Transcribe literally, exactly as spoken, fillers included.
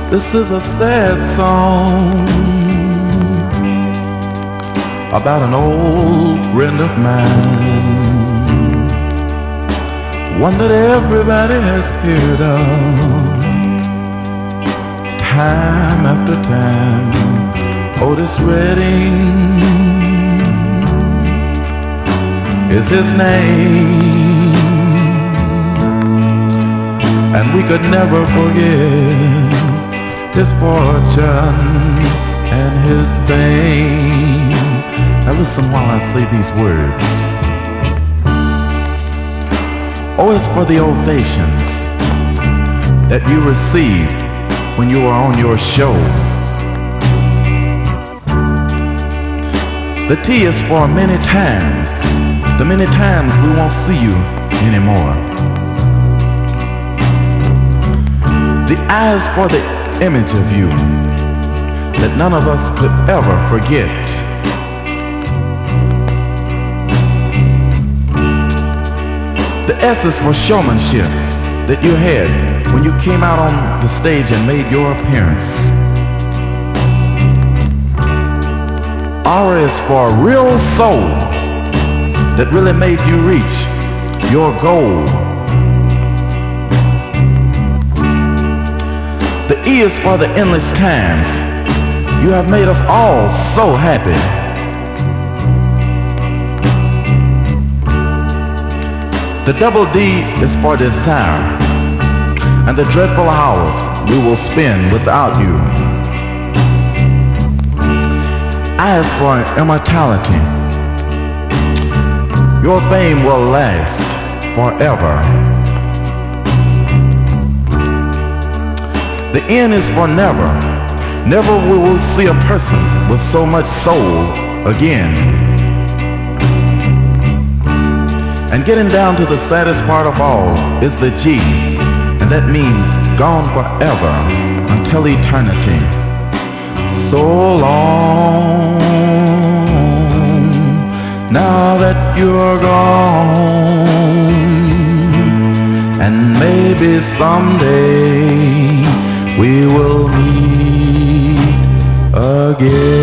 This is a sad song about an old friend of mine, one that everybody has heard of time after time. Otis Redding is his name, and we could never forget his fortune and his fame. Now listen while I say these words. Oh, it's for the ovations that you received when you were on your shows. The T is for many times, the many times we won't see you anymore. The I is for the image of you that none of us could ever forget. The S is for showmanship that you had when you came out on the stage and made your appearance. R is for real soul that really made you reach your goal. The E is for the endless times you have made us all so happy. The double D is for desire and the dreadful hours we will spend without you. I is for immortality. Your fame will last forever. The N is for never. Never will we see a person with so much soul again. And getting down to the saddest part of all is the G, and that means gone forever until eternity. So long, now that you're gone, and maybe someday we will meet again.